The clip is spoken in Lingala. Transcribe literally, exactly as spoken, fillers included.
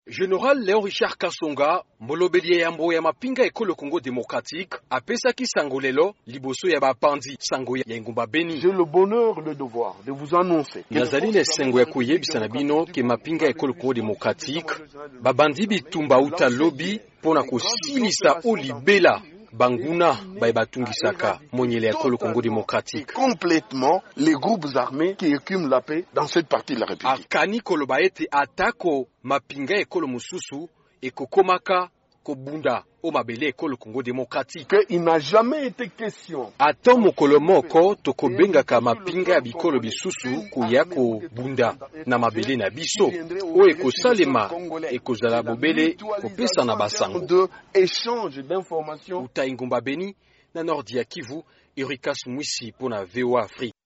Général Léon Richard Kasonga, molobeli yambo ya mapinga ekolo Congo démocratique, apesaki sango lelo liboso ya bapandi sango ya Ngumba Beni. J'ai le bonheur, le devoir de vous annoncer. Nazali na sango ya koyebisa na bino ke mapinga ekolo Congo démocratique, babandi bitumba uta lobi pona kosilisa olibela Banguna Baibatungisaka, Monyele ya Kolo Congo démocratique. Complètement les groupes armés qui écument la paix dans cette partie de la République. Akani koloba ete atako mapinga ekolo mususu ekokomaka kobunda o mabele ekolo Congo démocratique. Que il n'a jamais été question. Ato mokolo moko tokobengaka mapinga ya bikolo bisusu kuya ko bunda na mabele na biso o ekosalema ekozala bobele kopesa na basango de échange d'informations. Uta Ngumba Beni na Nordi ya Kivu, Erika Sumwisi pona V O A Afrique.